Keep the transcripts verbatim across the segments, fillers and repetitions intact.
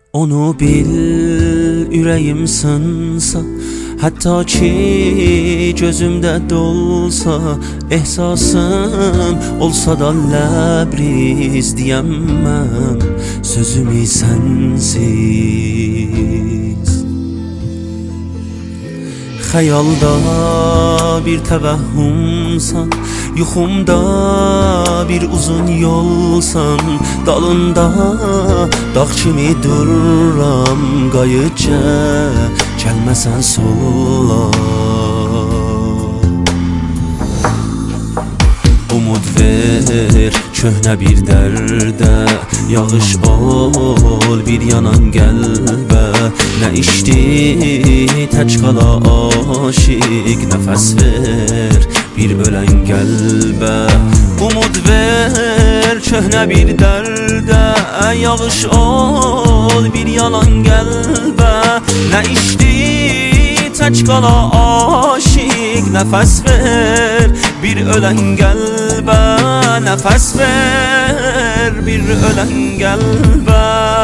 Onu bil, ürəyim sınsa, hətta ki gözümdə dolsa, ehsasım olsa da ləbriz deyəmməm sözümü sənsiz. Xəyalda bir təvəhhümsan, yuxumda bir uzun yolsan, dalında dağ kimi dururam, qayıtca gəlməsən sola. Umud ver köhnə bir dərdə, yağış ol bir yanan qəlbə. Nə işdi tək qala aşiq, nəfəs ver bir ölən qəlbə. Umud ver köhnə bir dərdə, yağış ol bir yanan qəlbə. Nə işdi tək qala aşiq, nəfəs ver bir ölən qəlbə. Nəfəs ver bir ölən qəlbə.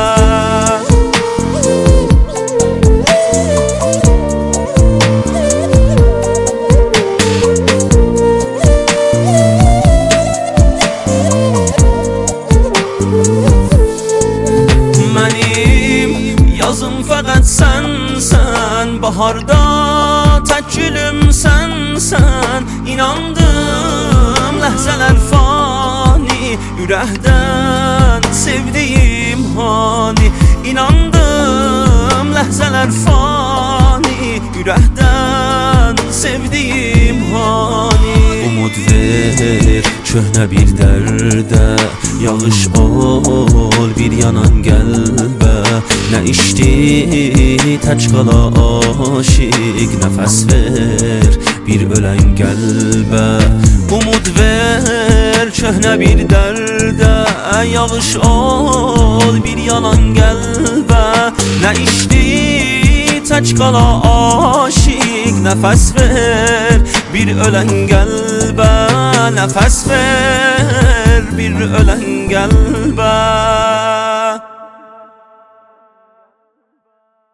Fəqət sənsən, baharda tək gülüm sənsən. İnandım ləhzələr fani, ürəkdən sevdiyim hani. İnandım ləhzələr fani, ürəkdən sevdiyim hani. Umud ver köhnə bir dərdə, yağış ol bir yanan qəlbə. Nə işdi tək qala aşiq, nəfəs ver bir ölən qəlbə. Umud ver köhnə bir dərdə, yağış ol bir yanan qəlbə. Nə işdi tək qala aşiq, nəfəs ver bir ölən qəlbə. Nəfəs ver bir ölən qəlbə.